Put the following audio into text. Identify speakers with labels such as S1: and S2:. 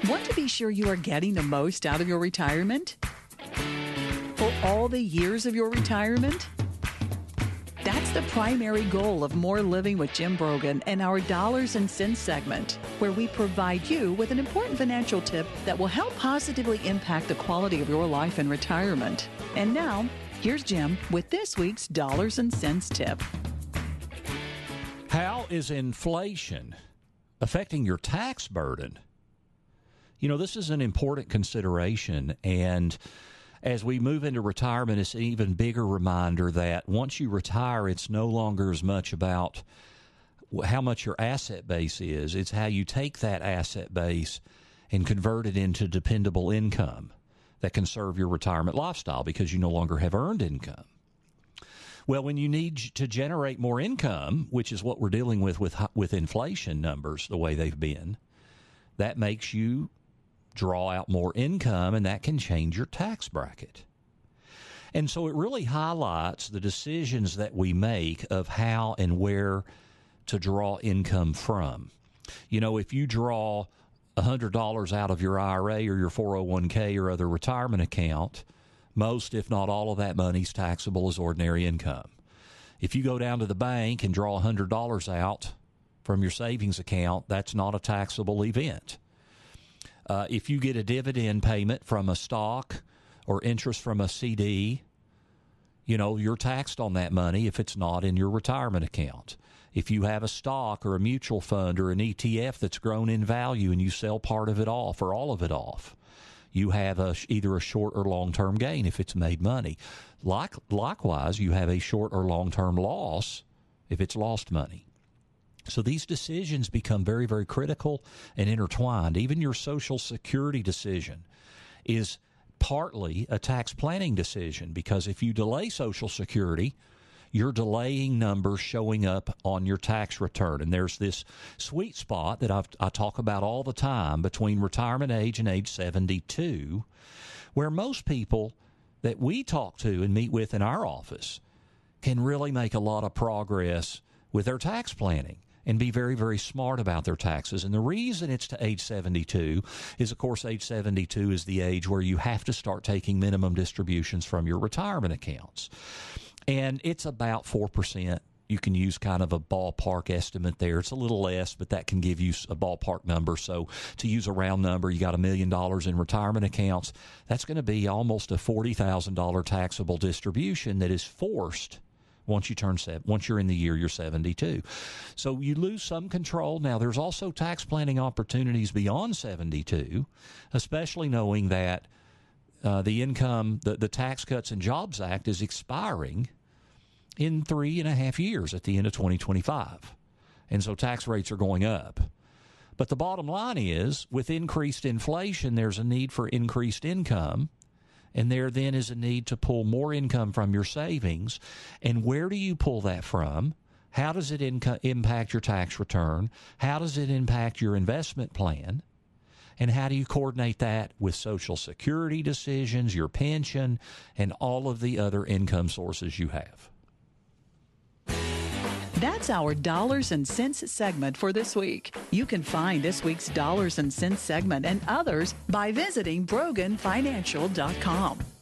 S1: Want to be sure you are getting the most out of your retirement? For all the years of your retirement? That's the primary goal of More Living with Jim Brogan and our Dollars and Cents segment, where we provide you with an important financial tip that will help positively impact the quality of your life in retirement. And now, here's Jim with this week's Dollars and Cents tip.
S2: How is inflation affecting your tax burden? You know, this is an important consideration, and as we move into retirement, it's an even bigger reminder that once you retire, it's no longer as much about how much your asset base is. It's how you take that asset base and convert it into dependable income that can serve your retirement lifestyle because you no longer have earned income. Well, when you need to generate more income, which is what we're dealing with inflation numbers, the way they've been, that makes you draw out more income, and that can change your tax bracket. And so it really highlights the decisions that we make of how and where to draw income from. You know, if you draw $100 out of your IRA or your 401k or other retirement account, most, if not all of that money is taxable as ordinary income. If you go down to the bank and draw $100 out from your savings account, that's not a taxable event. If you get a dividend payment from a stock or interest from a CD, you know, you're taxed on that money if it's not in your retirement account. If you have a stock or a mutual fund or an ETF that's grown in value and you sell part of it off or all of it off, you have either a short or long-term gain if it's made money. Likewise, you have a short or long-term loss if it's lost money. So these decisions become very, very critical and intertwined. Even your Social Security decision is partly a tax planning decision, because if you delay Social Security, you're delaying numbers showing up on your tax return. And there's this sweet spot that I talk about all the time between retirement age and age 72, where most people that we talk to and meet with in our office can really make a lot of progress with their tax planning and be very, very smart about their taxes. And the reason it's to age 72 is, of course, age 72 is the age where you have to start taking minimum distributions from your retirement accounts. And it's about 4%. You can use kind of a ballpark estimate there. It's a little less, but that can give you a ballpark number. So to use a round number, you got $1 million in retirement accounts. That's going to be almost a $40,000 taxable distribution that is forced once you're in the year you're 72. So you lose some control. Now, there's also tax planning opportunities beyond 72, especially knowing that the Tax Cuts and Jobs Act is expiring in 3.5 years at the end of 2025. And so tax rates are going up. But the bottom line is, with increased inflation, there's a need for increased income. And there then is a need to pull more income from your savings. And where do you pull that from? How does it impact your tax return? How does it impact your investment plan? And how do you coordinate that with Social Security decisions, your pension, and all of the other income sources you have?
S1: That's our Dollars and Cents segment for this week. You can find this week's Dollars and Cents segment and others by visiting BroganFinancial.com.